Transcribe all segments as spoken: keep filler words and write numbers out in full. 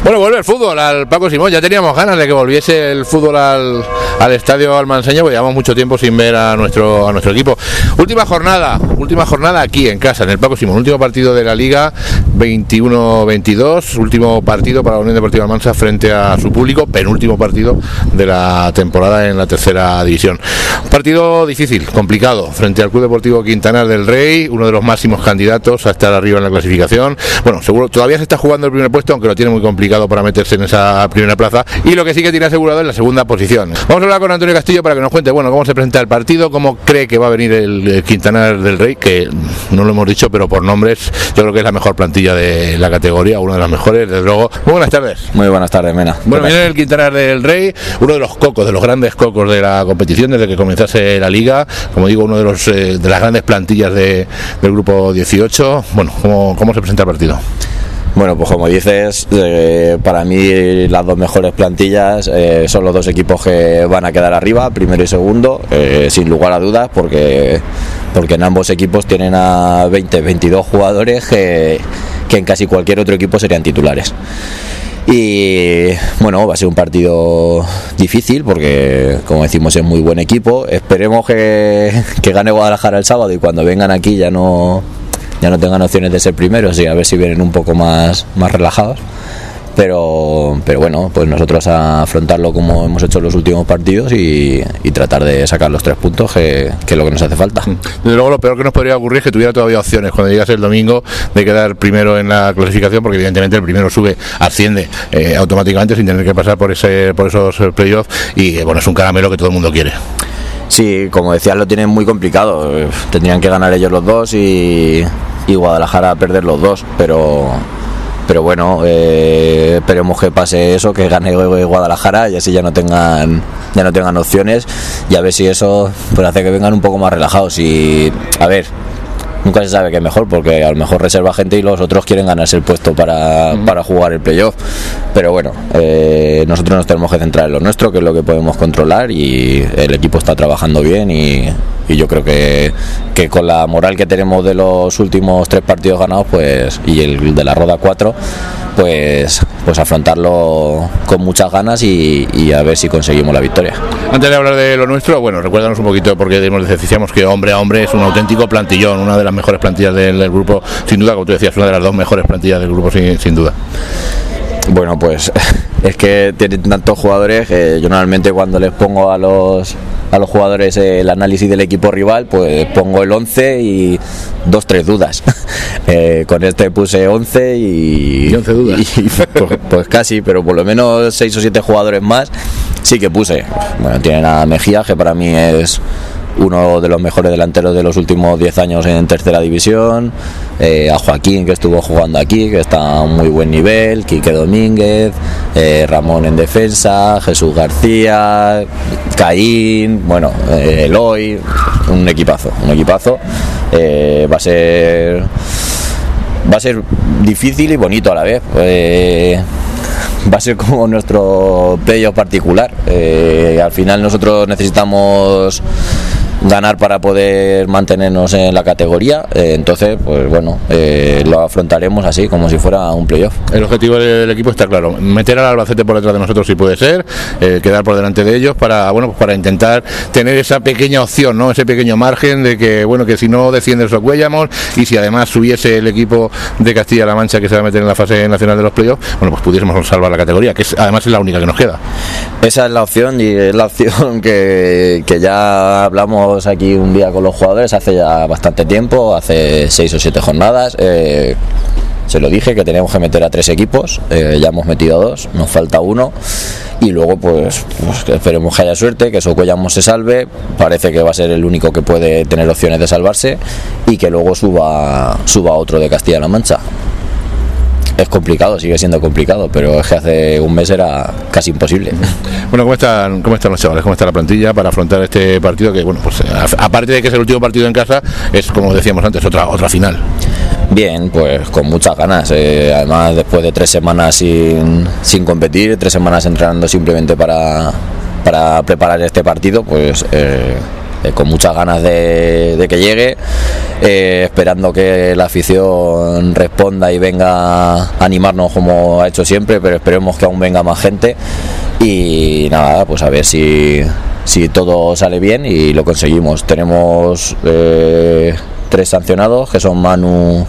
Bueno, vuelve el fútbol al Paco Simón. Ya teníamos ganas de que volviese el fútbol al, al estadio almanseño, porque llevamos mucho tiempo sin ver a nuestro a nuestro equipo. Última jornada, última jornada aquí en casa, en el Paco Simón. Último partido de la Liga veintiuno veintidós. Último partido para la Unión Deportiva Almansa frente a su público. Penúltimo partido de la temporada en la tercera división. Un partido difícil, complicado, frente al Club Deportivo Quintanar del Rey, uno de los máximos candidatos a estar arriba en la clasificación. Bueno, seguro todavía se está jugando el primer puesto, aunque lo tiene muy complicado para meterse en esa primera plaza, y lo que sí que tiene asegurado es la segunda posición. Vamos a hablar con Antonio Castillo para que nos cuente, bueno, cómo se presenta el partido, cómo cree que va a venir el, el Quintanar del Rey, que no lo hemos dicho, pero por nombres yo creo que es la mejor plantilla de la categoría, una de las mejores, desde luego. Muy buenas tardes. Muy buenas tardes, Mena. Bueno, viene el Quintanar del Rey, uno de los cocos, de los grandes cocos de la competición desde que comenzase la Liga, como digo, uno de los eh, de las grandes plantillas de, del grupo dieciocho. Bueno, ¿cómo, cómo se presenta el partido? Bueno, pues como dices, eh, para mí las dos mejores plantillas eh, son los dos equipos que van a quedar arriba, primero y segundo, eh, sin lugar a dudas, porque, porque en ambos equipos tienen a veinte, veintidós jugadores que, que en casi cualquier otro equipo serían titulares. Y bueno, va a ser un partido difícil porque, como decimos, es muy buen equipo. Esperemos que, que gane Guadalajara el sábado y cuando vengan aquí ya no... ya no tengan opciones de ser primeros y a ver si vienen un poco más, más relajados, pero, pero bueno, pues nosotros a afrontarlo como hemos hecho en los últimos partidos y, y tratar de sacar los tres puntos que, que es lo que nos hace falta. Desde luego lo peor que nos podría ocurrir es que tuviera todavía opciones cuando llegase el domingo de quedar primero en la clasificación, porque evidentemente el primero sube, asciende eh, automáticamente sin tener que pasar por ese por esos playoffs y eh, bueno, es un caramelo que todo el mundo quiere. Sí, como decías, lo tienen muy complicado. Tendrían que ganar ellos los dos y, y Guadalajara perder los dos, pero pero bueno, eh, esperemos que pase eso, que gane Guadalajara y así ya no tengan ya no tengan opciones, y a ver si eso pues hace que vengan un poco más relajados. Y a ver, nunca se sabe qué es mejor, porque a lo mejor reserva gente y los otros quieren ganarse el puesto para, mm. para jugar el playoff. Pero bueno, eh, nosotros nos tenemos que centrar en lo nuestro, que es lo que podemos controlar, y el equipo está trabajando bien y, y yo creo que, que con la moral que tenemos de los últimos tres partidos ganados, pues y el de la Roda cuatro, pues, pues afrontarlo con muchas ganas y, y a ver si conseguimos la victoria. Antes de hablar de lo nuestro, bueno, recuérdanos un poquito, porque nos decíamos que hombre a hombre es un auténtico plantillón, una de las mejores plantillas del, del grupo, sin duda, como tú decías, una de las dos mejores plantillas del grupo, sin, sin duda. Bueno, pues es que tienen tantos jugadores que yo normalmente cuando les pongo a los a los jugadores el análisis del equipo rival, pues pongo el once y dos, tres dudas. Eh, con este puse once y, ¿Y once dudas? Y, pues, pues casi, pero por lo menos seis o siete jugadores más sí que puse. Bueno, tienen a Mejía, que para mí es uno de los mejores delanteros de los últimos diez años en tercera división, eh, a Joaquín, que estuvo jugando aquí, que está a un muy buen nivel, Quique Domínguez, eh, Ramón en defensa, Jesús García, Caín, bueno, eh, Eloy, un equipazo, un equipazo. Eh, va a ser va a ser difícil y bonito a la vez. Eh, va a ser como nuestro playoff particular. Eh, al final nosotros necesitamos ganar para poder mantenernos en la categoría, eh, entonces pues bueno, eh, lo afrontaremos así como si fuera un playoff. El objetivo del equipo está claro: meter al Albacete por detrás de nosotros si puede ser, eh, quedar por delante de ellos para bueno pues para intentar tener esa pequeña opción, ¿no? Ese pequeño margen de que bueno que si no desciende os cuellamos, y si además subiese el equipo de Castilla-La Mancha, que se va a meter en la fase nacional de los playoffs, bueno pues pudiésemos salvar la categoría, que es, además es la única que nos queda. Esa es la opción, y es la opción que, que ya hablamos aquí un día con los jugadores hace ya bastante tiempo, hace seis o siete jornadas. Eh, se lo dije que teníamos que meter a tres equipos, eh, ya hemos metido a dos, nos falta uno, y luego pues, pues esperemos que haya suerte, que Socuellamos se salve, parece que va a ser el único que puede tener opciones de salvarse, y que luego suba, suba otro de Castilla-La Mancha. Es complicado, sigue siendo complicado, pero es que hace un mes era casi imposible. Bueno, ¿cómo están, cómo están los chavales? ¿Cómo está la plantilla para afrontar este partido? Que bueno, pues aparte de que es el último partido en casa, es, como decíamos antes, otra otra final. Bien, pues con muchas ganas. Eh, además, después de tres semanas sin, sin competir, tres semanas entrenando simplemente para, para preparar este partido, pues eh, eh, con muchas ganas de, de que llegue, eh, esperando que la afición responda y venga a animarnos como ha hecho siempre, pero esperemos que aún venga más gente y nada, pues a ver si, si todo sale bien y lo conseguimos. Tenemos eh, tres sancionados, que son Manu,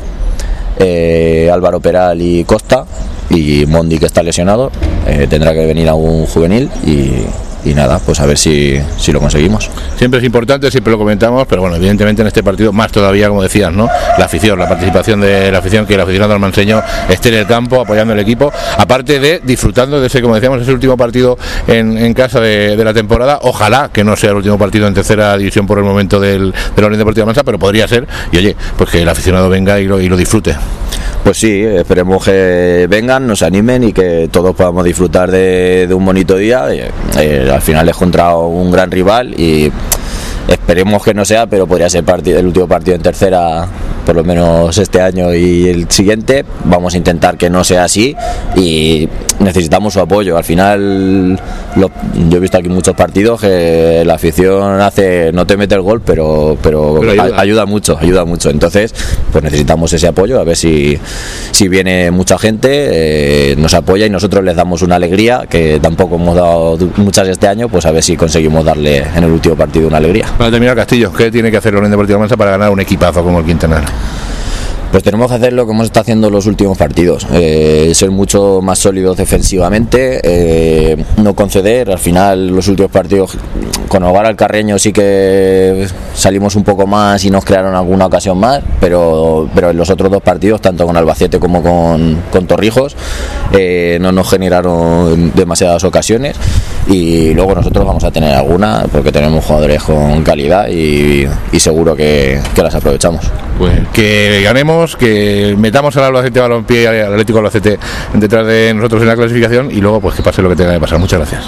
eh, Álvaro Peral y Costa, y Mondi, que está lesionado, eh, tendrá que venir a un juvenil y, y nada, pues a ver si, si lo conseguimos. Siempre es importante, siempre lo comentamos, pero bueno, evidentemente en este partido más todavía, como decías, ¿no? La afición, la participación de la afición, que el aficionado almanseño esté en el campo apoyando el equipo, aparte de disfrutando de ese, como decíamos, ese último partido en, en casa de, de la temporada. Ojalá que no sea el último partido en tercera división por el momento del, de la Unión Deportiva Mansa, pero podría ser, y oye, pues que el aficionado venga y lo, y lo disfrute. Pues sí, esperemos que vengan, nos animen y que todos podamos disfrutar de, de un bonito día. Eh, eh, al final es contra un gran rival y esperemos que no sea, pero podría ser partido, el último partido en tercera, por lo menos este año y el siguiente. Vamos a intentar que no sea así y necesitamos su apoyo. Al final, lo, yo he visto aquí muchos partidos que la afición hace, no te mete el gol, pero, pero, pero ayuda. A, ayuda mucho, ayuda mucho. Entonces, pues necesitamos ese apoyo, a ver si, si viene mucha gente, eh, nos apoya y nosotros les damos una alegría, que tampoco hemos dado muchas este año, pues a ver si conseguimos darle en el último partido una alegría. Para terminar, Castillo, ¿qué tiene que hacer la Unión Deportiva Mansa para ganar un equipazo como el Quintanar? Pues tenemos que hacer lo que hemos estado haciendo en los últimos partidos, eh, ser mucho más sólidos defensivamente, eh, no conceder. Al final, los últimos partidos con Hogar al Carreño sí que salimos un poco más y nos crearon alguna ocasión más, pero, pero en los otros dos partidos, tanto con Albacete como con, con Torrijos, eh, no nos generaron demasiadas ocasiones y luego nosotros vamos a tener alguna porque tenemos jugadores con calidad y, y seguro que, que las aprovechamos. Pues que ganemos, que metamos al Albacete Balompié y al Atlético Albacete detrás de nosotros en la clasificación y luego pues que pase lo que tenga que pasar. Muchas gracias.